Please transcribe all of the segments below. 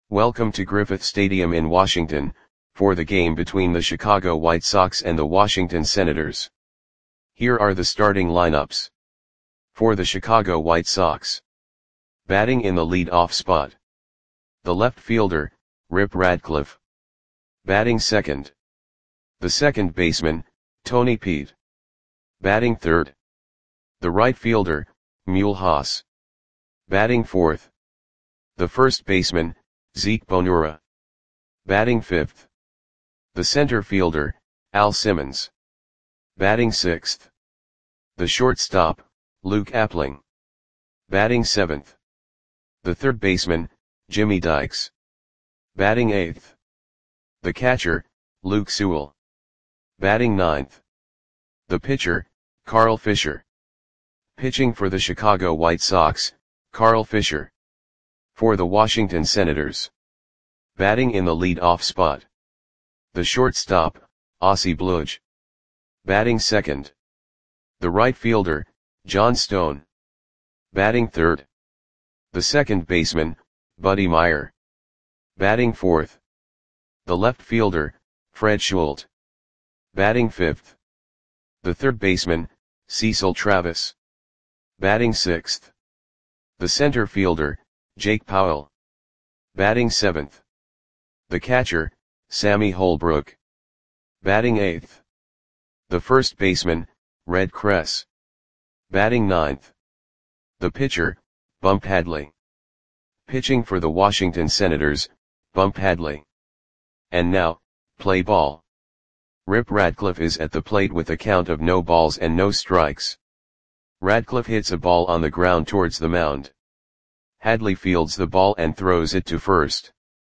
Welcome to Griffith Stadium in Washington, for the game between the Chicago White Sox and the Washington Senators. Here are the starting lineups. For the Chicago White Sox. Batting in the lead-off spot. The left fielder, Rip Radcliffe. Batting second. The second baseman, Tony Peet. Batting third. The right fielder, Mule Haas. Batting fourth. The first baseman, Zeke Bonura. Batting fifth. The center fielder, Al Simmons. Batting sixth. The shortstop, Luke Appling. Batting seventh. The third baseman, Jimmy Dykes. Batting eighth. The catcher, Luke Sewell. Batting ninth. The pitcher, Carl Fisher. Pitching for the Chicago White Sox, Carl Fisher. For the Washington Senators. Batting in the lead-off spot. The shortstop, Ossie Bludge. Batting second. The right fielder, John Stone. Batting third. The second baseman, Buddy Meyer. Batting fourth. The left fielder, Fred Schultz. Batting fifth. The third baseman, Cecil Travis. Batting sixth. The center fielder, Jake Powell. Batting seventh. The catcher, Sammy Holbrook. Batting eighth. The first baseman, Red Kress. Batting ninth. The pitcher, Bump Hadley. Pitching for the Washington Senators, Bump Hadley. And now, play ball. Rip Radcliffe is at the plate with a count of no balls and no strikes. Radcliffe hits a ball on the ground towards the mound. Hadley fields the ball and throws it to first.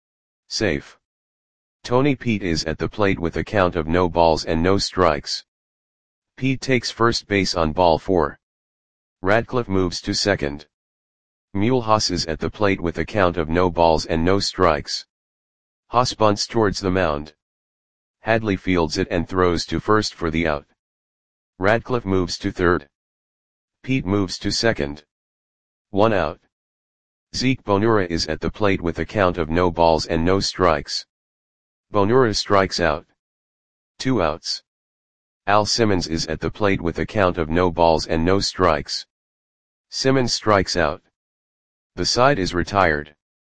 Safe. Tony Peet is at the plate with a count of no balls and no strikes. Peet takes first base on ball 4. Radcliffe moves to second. Mule Haas is at the plate with a count of no balls and no strikes. Haas bunts towards the mound. Hadley fields it and throws to first for the out. Radcliffe moves to third. Peet moves to second. 1 out. Zeke Bonura is at the plate with a count of no balls and no strikes. Bonura strikes out. 2 outs. Al Simmons is at the plate with a count of no balls and no strikes. Simmons strikes out. The side is retired.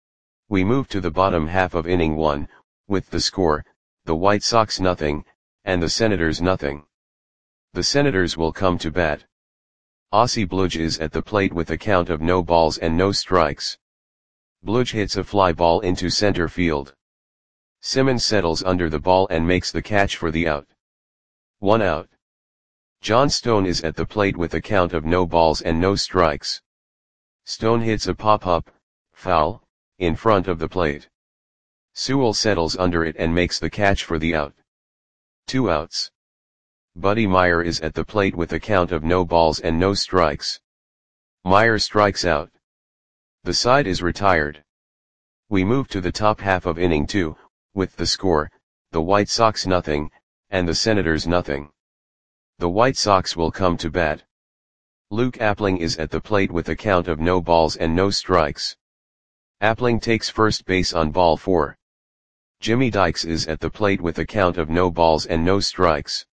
We move to the bottom half of inning 1, with the score, the White Sox 0, and the Senators 0. The Senators will come to bat. Ossie Bludge is at the plate with a count of no balls and no strikes. Bludge hits a fly ball into center field. Simmons settles under the ball and makes the catch for the out. 1 out. John Stone is at the plate with a count of no balls and no strikes. Stone hits a pop-up, foul, in front of the plate. Sewell settles under it and makes the catch for the out. 2 outs. Buddy Meyer is at the plate with a count of no balls and no strikes. Meyer strikes out. The side is retired. We move to the top half of inning 2, with the score, the White Sox 0, and the Senators 0. The White Sox will come to bat. Luke Appling is at the plate with a count of no balls and no strikes. Appling takes first base on ball 4. Jimmy Dykes is at the plate with a count of no balls and no strikes.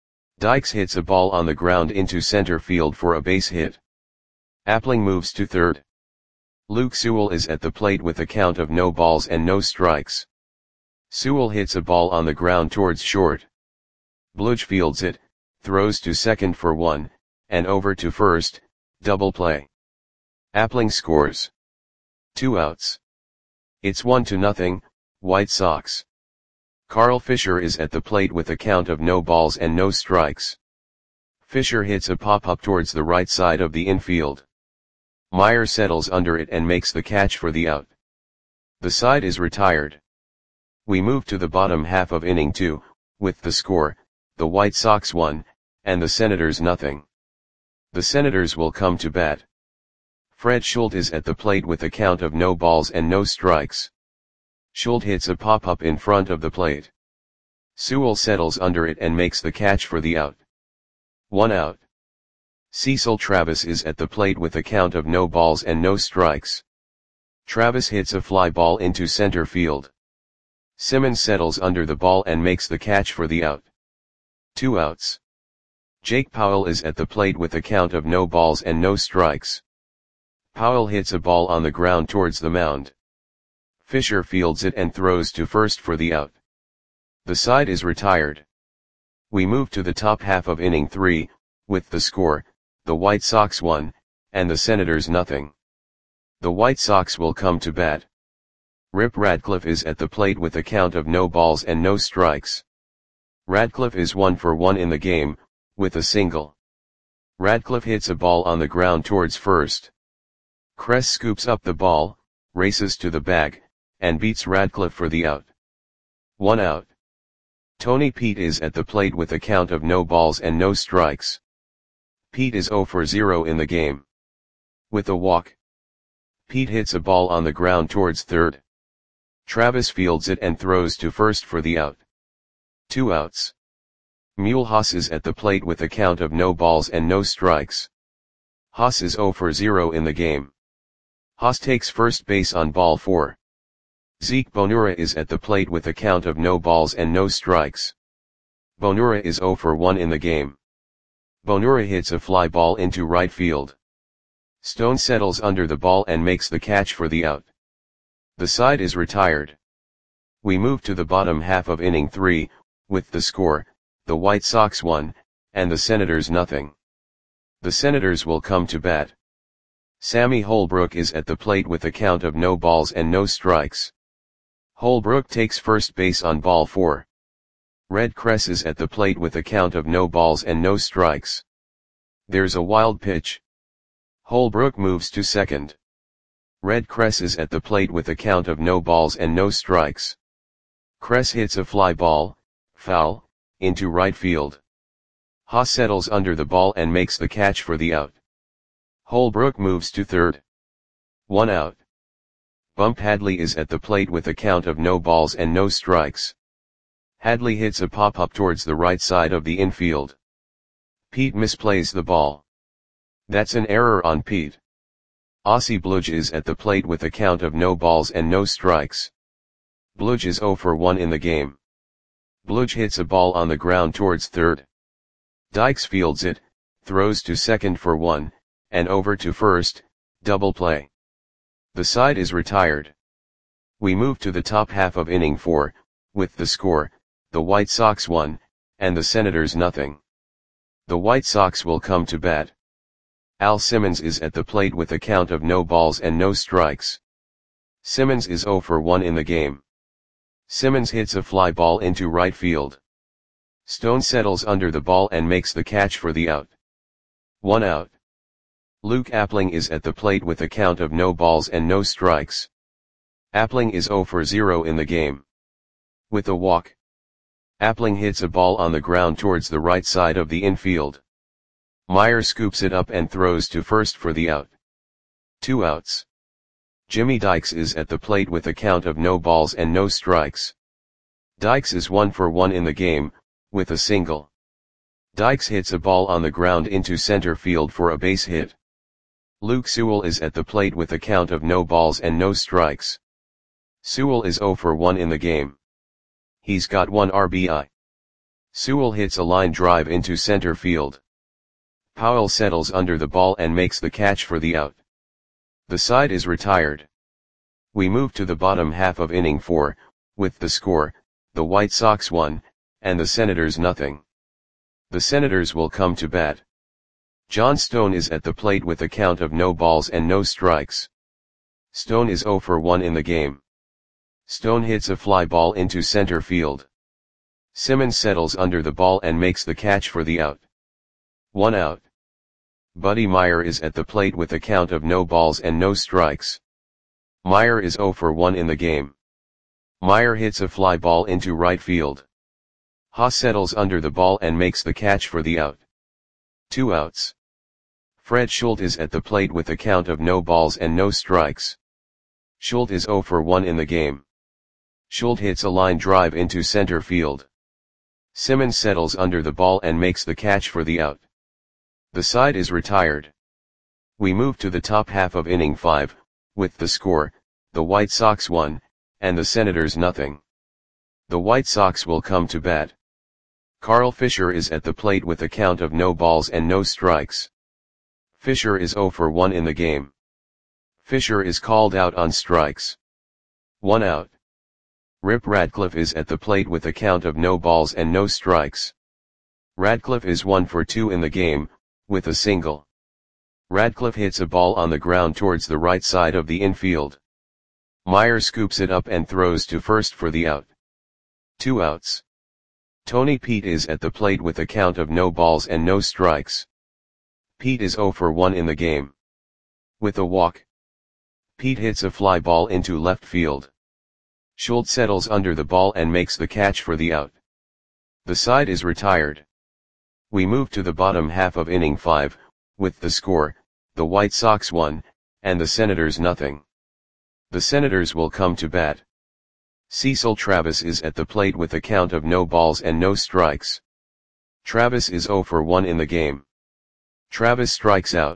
Dykes hits a ball on the ground into center field for a base hit. Appling moves to third. Luke Sewell is at the plate with a count of no balls and no strikes. Sewell hits a ball on the ground towards short. Bludge fields it, throws to second for 1, and over to first, double play. Appling scores. 2 outs. It's 1-0, White Sox. Carl Fisher is at the plate with a count of no balls and no strikes. Fisher hits a pop-up towards the right side of the infield. Meyer settles under it and makes the catch for the out. The side is retired. We move to the bottom half of inning 2, with the score, the White Sox 1, and the Senators 0. The Senators will come to bat. Fred Schultz is at the plate with a count of no balls and no strikes. Schultz hits a pop-up in front of the plate. Sewell settles under it and makes the catch for the out. 1 out. Cecil Travis is at the plate with a count of no balls and no strikes. Travis hits a fly ball into center field. Simmons settles under the ball and makes the catch for the out. 2 outs. Jake Powell is at the plate with a count of no balls and no strikes. Powell hits a ball on the ground towards the mound. Fisher fields it and throws to first for the out. The side is retired. We move to the top half of inning 3, with the score, the White Sox 1, and the Senators nothing. The White Sox will come to bat. Rip Radcliffe is at the plate with a count of no balls and no strikes. Radcliffe is 1 for 1 in the game, with a single. Radcliffe hits a ball on the ground towards first. Kress scoops up the ball, races to the bag, and beats Radcliffe for the out. 1 out. Tony Pete is at the plate with a count of no balls and no strikes. Pete is 0 for 0 in the game. With a walk. Pete hits a ball on the ground towards third. Travis fields it and throws to first for the out. 2 outs. Mule Haas is at the plate with a count of no balls and no strikes. Haas is 0 for 0 in the game. Haas takes first base on ball 4. Zeke Bonura is at the plate with a count of no balls and no strikes. Bonura is 0 for 1 in the game. Bonura hits a fly ball into right field. Stone settles under the ball and makes the catch for the out. The side is retired. We move to the bottom half of inning 3, with the score, the White Sox 1, and the Senators nothing. The Senators will come to bat. Sammy Holbrook is at the plate with a count of no balls and no strikes. Holbrook takes first base on ball 4. Red Kress is at the plate with a count of no balls and no strikes. There's a wild pitch. Holbrook moves to second. Red Kress is at the plate with a count of no balls and no strikes. Kress hits a fly ball, foul, into right field. Haas settles under the ball and makes the catch for the out. Holbrook moves to third. 1 out. Bump Hadley is at the plate with a count of no balls and no strikes. Hadley hits a pop-up towards the right side of the infield. Pete misplays the ball. That's an error on Pete. Ossie Bludge is at the plate with a count of no balls and no strikes. Bludge is 0 for 1 in the game. Bludge hits a ball on the ground towards third. Dykes fields it, throws to second for 1, and over to first, double play. The side is retired. We move to the top half of inning 4, with the score, the White Sox 1, and the Senators nothing. The White Sox will come to bat. Al Simmons is at the plate with a count of no balls and no strikes. Simmons is 0 for 1 in the game. Simmons hits a fly ball into right field. Stone settles under the ball and makes the catch for the out. 1 out. Luke Appling is at the plate with a count of no balls and no strikes. Appling is 0 for 0 in the game. With a walk. Appling hits a ball on the ground towards the right side of the infield. Meyer scoops it up and throws to first for the out. 2 outs. Jimmy Dykes is at the plate with a count of no balls and no strikes. Dykes is 1 for 1 in the game, with a single. Dykes hits a ball on the ground into center field for a base hit. Luke Sewell is at the plate with a count of no balls and no strikes. Sewell is 0 for 1 in the game. He's got 1 RBI. Sewell hits a line drive into center field. Powell settles under the ball and makes the catch for the out. The side is retired. We move to the bottom half of inning 4, with the score, the White Sox 1, and the Senators nothing. The Senators will come to bat. John Stone is at the plate with a count of no balls and no strikes. Stone is 0 for 1 in the game. Stone hits a fly ball into center field. Simmons settles under the ball and makes the catch for the out. 1 out. Buddy Meyer is at the plate with a count of no balls and no strikes. Meyer is 0 for 1 in the game. Meyer hits a fly ball into right field. Haas settles under the ball and makes the catch for the out. 2 outs. Fred Schultz is at the plate with a count of no balls and no strikes. Schultz is 0 for 1 in the game. Schultz hits a line drive into center field. Simmons settles under the ball and makes the catch for the out. The side is retired. We move to the top half of inning 5, with the score, the White Sox 1, and the Senators nothing. The White Sox will come to bat. Carl Fisher is at the plate with a count of no balls and no strikes. Fisher is 0 for 1 in the game. Fisher is called out on strikes. 1 out. Rip Radcliffe is at the plate with a count of no balls and no strikes. Radcliffe is 1 for 2 in the game, with a single. Radcliffe hits a ball on the ground towards the right side of the infield. Meyer scoops it up and throws to first for the out. 2 outs. Tony Pete is at the plate with a count of no balls and no strikes. Pete is 0 for 1 in the game. With a walk. Pete hits a fly ball into left field. Schultz settles under the ball and makes the catch for the out. The side is retired. We move to the bottom half of inning 5, with the score, the White Sox 1, and the Senators nothing. The Senators will come to bat. Cecil Travis is at the plate with a count of no balls and no strikes. Travis is 0 for 1 in the game. Travis strikes out.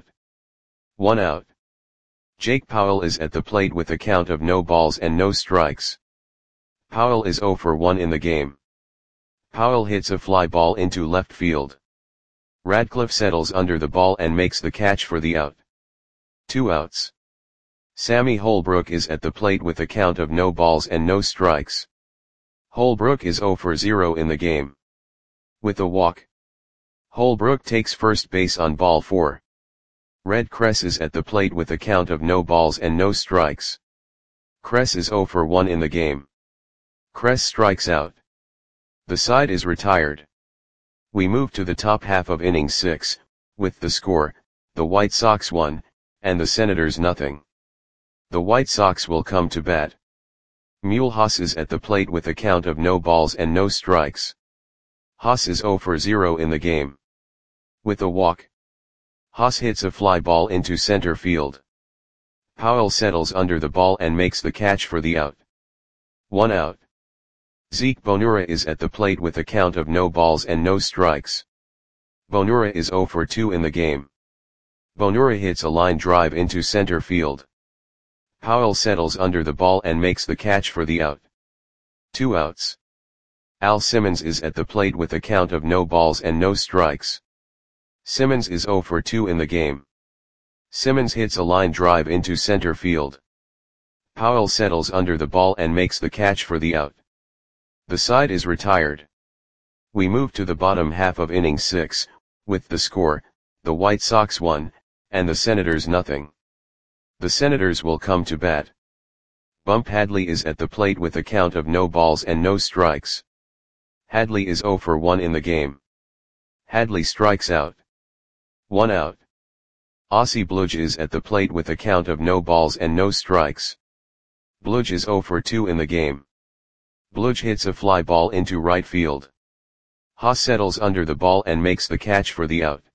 1 out. Jake Powell is at the plate with a count of no balls and no strikes. Powell is 0 for 1 in the game. Powell hits a fly ball into left field. Radcliffe settles under the ball and makes the catch for the out. 2 outs. Sammy Holbrook is at the plate with a count of no balls and no strikes. Holbrook is 0 for 0 in the game. With a walk. Holbrook takes first base on ball 4. Red Kress is at the plate with a count of no balls and no strikes. Kress is 0 for 1 in the game. Kress strikes out. The side is retired. We move to the top half of inning 6, with the score, the White Sox 1, and the Senators nothing. The White Sox will come to bat. Mulhouse is at the plate with a count of no balls and no strikes. Haas is 0 for 0 in the game. With a walk. Haas hits a fly ball into center field. Powell settles under the ball and makes the catch for the out. 1 out. Zeke Bonura is at the plate with a count of no balls and no strikes. Bonura is 0 for 2 in the game. Bonura hits a line drive into center field. Powell settles under the ball and makes the catch for the out. 2 outs. Al Simmons is at the plate with a count of no balls and no strikes. Simmons is 0 for 2 in the game. Simmons hits a line drive into center field. Powell settles under the ball and makes the catch for the out. The side is retired. We move to the bottom half of inning 6, with the score, the White Sox 1, and the Senators nothing. The Senators will come to bat. Bump Hadley is at the plate with a count of no balls and no strikes. Hadley is 0 for 1 in the game. Hadley strikes out. 1 out. Ossie Bludge is at the plate with a count of no balls and no strikes. Bludge is 0 for 2 in the game. Bludge hits a fly ball into right field. Haas settles under the ball and makes the catch for the out.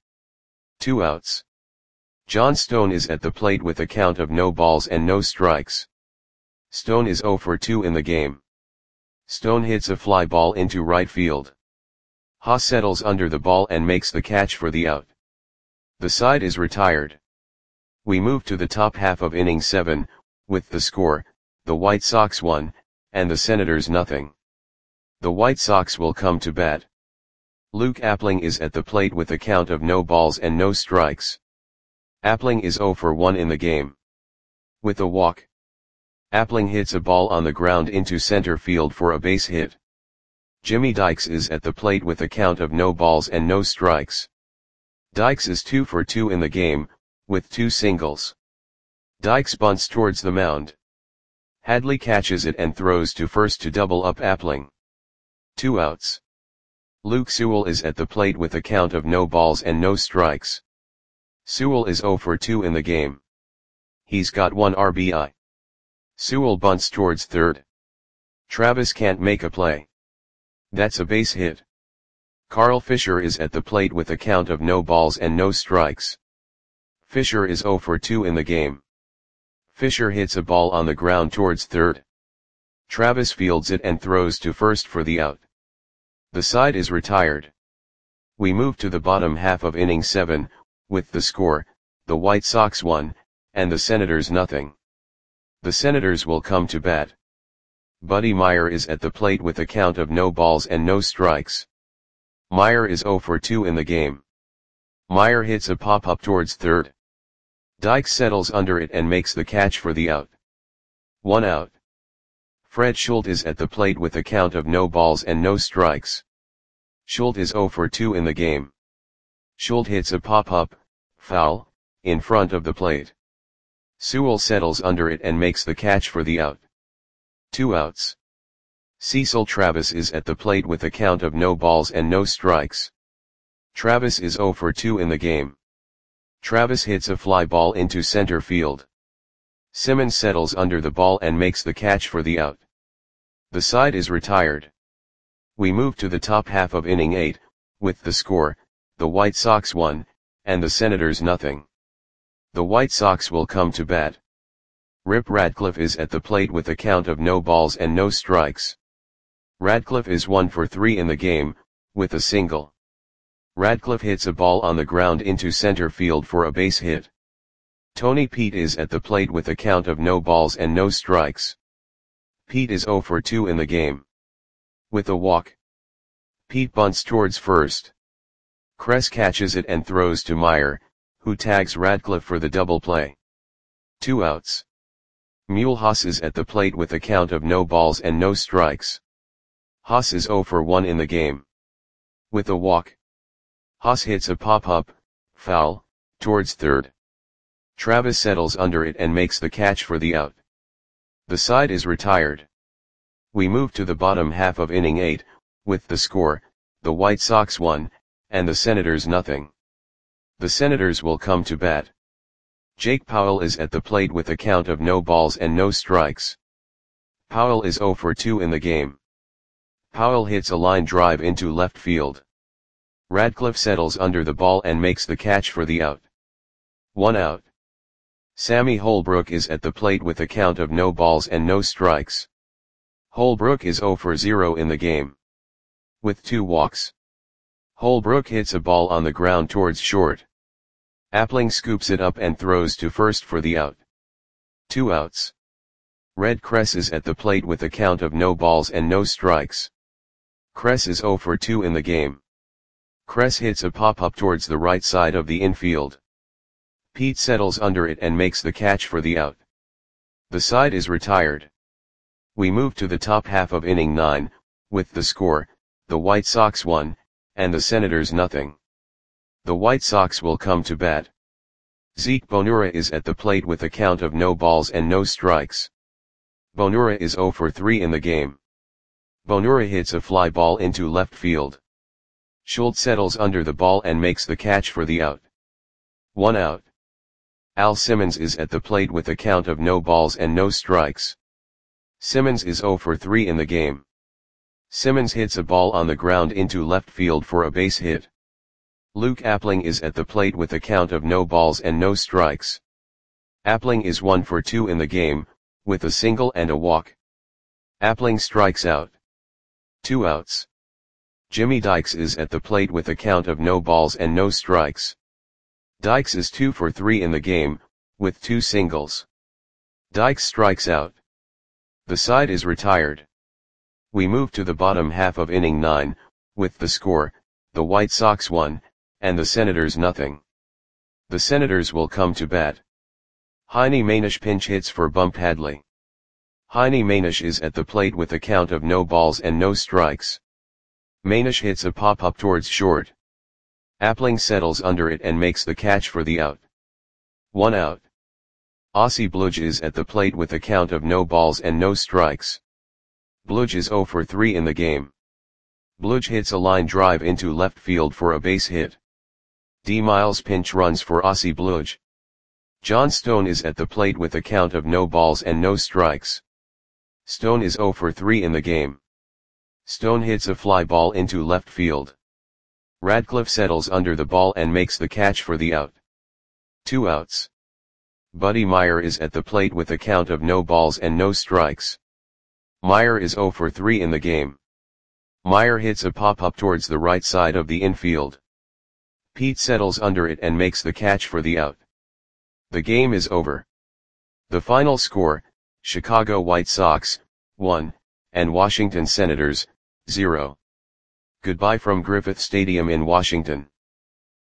2 outs. John Stone is at the plate with a count of no balls and no strikes. Stone is 0 for 2 in the game. Stone hits a fly ball into right field. Haas settles under the ball and makes the catch for the out. The side is retired. We move to the top half of inning 7, with the score, the White Sox 1, and the Senators nothing. The White Sox will come to bat. Luke Appling is at the plate with a count of no balls and no strikes. Appling is 0 for 1 in the game. With a walk. Appling hits a ball on the ground into center field for a base hit. Jimmy Dykes is at the plate with a count of no balls and no strikes. Dykes is 2 for 2 in the game, with 2 singles. Dykes bunts towards the mound. Hadley catches it and throws to first to double up Appling. 2 outs. Luke Sewell is at the plate with a count of no balls and no strikes. Sewell is 0 for 2 in the game. He's got 1 RBI. Sewell bunts towards third. Travis can't make a play. That's a base hit. Carl Fisher is at the plate with a count of no balls and no strikes. Fisher is 0 for 2 in the game. Fisher hits a ball on the ground towards third. Travis fields it and throws to first for the out. The side is retired. We move to the bottom half of inning 7, with the score, the White Sox 1, and the Senators nothing. The Senators will come to bat. Buddy Meyer is at the plate with a count of no balls and no strikes. Meyer is 0 for 2 in the game. Meyer hits a pop-up towards third. Dykes settles under it and makes the catch for the out. 1 out. Fred Schultz is at the plate with a count of no balls and no strikes. Schultz is 0 for 2 in the game. Schultz hits a pop-up, foul, in front of the plate. Sewell settles under it and makes the catch for the out. 2 outs. Cecil Travis is at the plate with a count of no balls and no strikes. Travis is 0 for 2 in the game. Travis hits a fly ball into center field. Simmons settles under the ball and makes the catch for the out. The side is retired. We move to the top half of inning 8, with the score, the White Sox 1, and the Senators nothing. The White Sox will come to bat. Rip Radcliffe is at the plate with a count of no balls and no strikes. Radcliffe is 1 for 3 in the game, with a single. Radcliffe hits a ball on the ground into center field for a base hit. Tony Pete is at the plate with a count of no balls and no strikes. Pete is 0 for 2 in the game. With a walk. Pete bunts towards first. Kress catches it and throws to Meyer, who tags Radcliffe for the double play. 2 outs. Mulhouse is at the plate with a count of no balls and no strikes. Haas is 0 for 1 in the game. With a walk. Haas hits a pop-up, foul, towards third. Travis settles under it and makes the catch for the out. The side is retired. We move to the bottom half of inning 8, with the score, the White Sox 1, and the Senators nothing. The Senators will come to bat. Jake Powell is at the plate with a count of no balls and no strikes. Powell is 0 for 2 in the game. Powell hits a line drive into left field. Radcliffe settles under the ball and makes the catch for the out. 1 out. Sammy Holbrook is at the plate with a count of no balls and no strikes. Holbrook is 0 for 0 in the game. With 2 walks. Holbrook hits a ball on the ground towards short. Appling scoops it up and throws to first for the out. 2 outs. Red Kress is at the plate with a count of no balls and no strikes. Kress is 0 for 2 in the game. Kress hits a pop-up towards the right side of the infield. Pete settles under it and makes the catch for the out. The side is retired. We move to the top half of inning 9, with the score, the White Sox 1, and the Senators nothing. The White Sox will come to bat. Zeke Bonura is at the plate with a count of no balls and no strikes. Bonura is 0 for 3 in the game. Bonura hits a fly ball into left field. Schultz settles under the ball and makes the catch for the out. 1 out. Al Simmons is at the plate with a count of no balls and no strikes. Simmons is 0 for 3 in the game. Simmons hits a ball on the ground into left field for a base hit. Luke Appling is at the plate with a count of no balls and no strikes. Appling is 1 for 2 in the game, with a single and a walk. Appling strikes out. 2 outs. Jimmy Dykes is at the plate with a count of no balls and no strikes. Dykes is 2 for 3 in the game, with 2 singles. Dykes strikes out. The side is retired. We move to the bottom half of inning 9, with the score, the White Sox 1, and the Senators nothing. The Senators will come to bat. Heine Manish pinch hits for Bump Hadley. Heine Manish is at the plate with a count of no balls and no strikes. Manish hits a pop-up towards short. Appling settles under it and makes the catch for the out. 1 out. Ossie Bludge is at the plate with a count of no balls and no strikes. Bludge is 0 for 3 in the game. Bludge hits a line drive into left field for a base hit. D. Miles pinch runs for Ossie Bludge. John Stone is at the plate with a count of no balls and no strikes. Stone is 0 for 3 in the game. Stone hits a fly ball into left field. Radcliffe settles under the ball and makes the catch for the out. 2 outs. Buddy Meyer is at the plate with a count of no balls and no strikes. Meyer is 0 for 3 in the game. Meyer hits a pop-up towards the right side of the infield. Pete settles under it and makes the catch for the out. The game is over. The final score, Chicago White Sox, 1, and Washington Senators, 0. Goodbye from Griffith Stadium in Washington.